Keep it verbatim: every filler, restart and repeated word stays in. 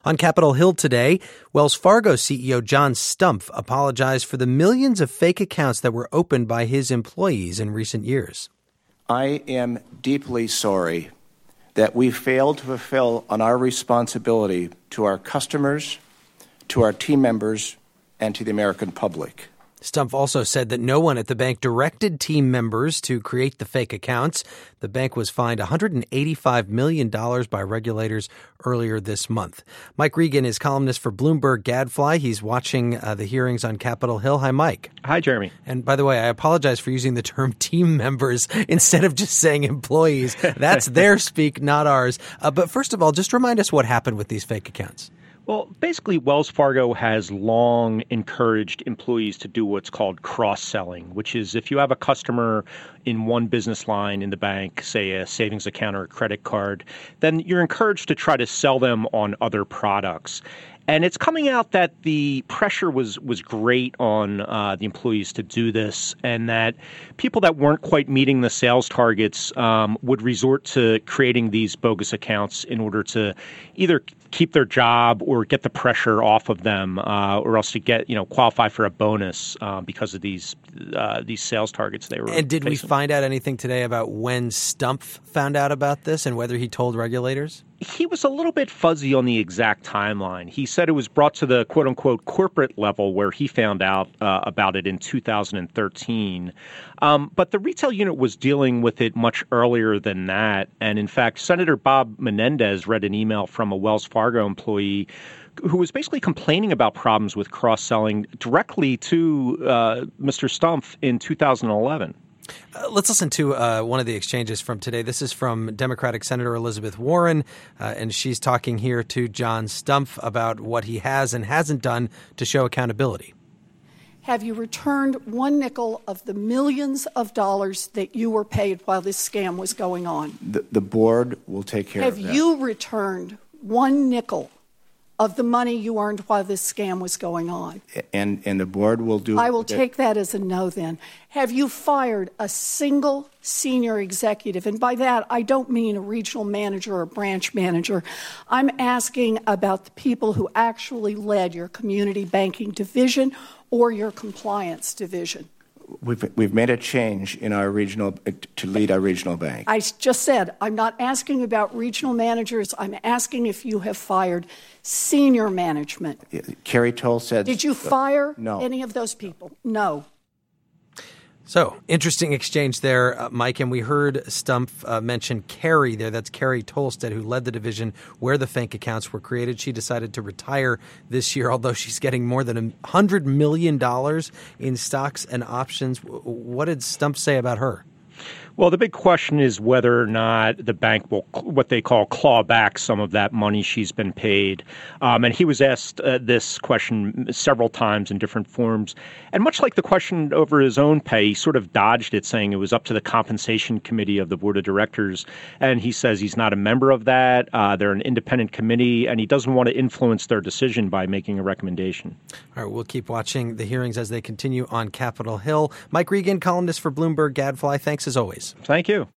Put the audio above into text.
On Capitol Hill today, Wells Fargo C E O John Stumpf apologized for the millions of fake accounts that were opened by his employees in recent years. I am deeply sorry that we failed to fulfill on our responsibility to our customers, to our team members, and to the American public. Stumpf also said that no one at the bank directed team members to create the fake accounts. The bank was fined one hundred eighty-five million dollars by regulators earlier this month. Mike Regan is columnist for Bloomberg Gadfly. He's watching uh, the hearings on Capitol Hill. Hi, Mike. Hi, Jeremy. And by the way, I apologize for using the term team members instead of just saying employees. That's their speak, not ours. Uh, but first of all, just remind us what happened with these fake accounts. Well, basically, Wells Fargo has long encouraged employees to do what's called cross-selling, which is if you have a customer in one business line in the bank, say a savings account or a credit card, then you're encouraged to try to sell them on other products. And it's coming out that the pressure was was great on uh, the employees to do this, and that people that weren't quite meeting the sales targets um, would resort to creating these bogus accounts in order to either keep their job or get the pressure off of them, uh, or else to get you know qualify for a bonus uh, because of these uh, these sales targets they were. And did facing. we find out anything today about when Stumpf found out about this and whether he told regulators? He was a little bit fuzzy on the exact timeline. He said it was brought to the quote-unquote corporate level where he found out uh, about it in two thousand thirteen. Um, but the retail unit was dealing with it much earlier than that. And in fact, Senator Bob Menendez read an email from a Wells Fargo employee who was basically complaining about problems with cross-selling directly to uh, Mister Stumpf in two thousand eleven. Uh, let's listen to uh, one of the exchanges from today. This is from Democratic Senator Elizabeth Warren, uh, and she's talking here to John Stumpf about what he has and hasn't done to show accountability. Have you returned one nickel of the millions of dollars that you were paid while this scam was going on? The, the board will take care Have of that. Have you returned one nickel of the money you earned while this scam was going on? And and the board will do... I will that. take that as a no then. Have you fired a single senior executive? And by that, I don't mean a regional manager or branch manager. I'm asking about the people who actually led your community banking division or your compliance division. We've we've made a change in our regional to lead our regional bank. I just said I'm not asking about regional managers. I'm asking if you have fired senior management. Kerry Toll said. Did you fire no. any of those people? No. So, interesting exchange there, uh, Mike. And we heard Stumpf uh, mention Kerry there. That's Kerry Tolstead, who led the division where the fake accounts were created. She decided to retire this year, although she's getting more than one hundred million dollars in stocks and options. What did Stumpf say about her? Well, the big question is whether or not the bank will, what they call, claw back some of that money she's been paid. Um, and he was asked uh, this question several times in different forms. And much like the question over his own pay, he sort of dodged it, saying it was up to the compensation committee of the board of directors. And he says he's not a member of that. Uh, they're an independent committee, and he doesn't want to influence their decision by making a recommendation. All right, we'll keep watching the hearings as they continue on Capitol Hill. Mike Regan, columnist for Bloomberg Gadfly, thanks as always. Thank you.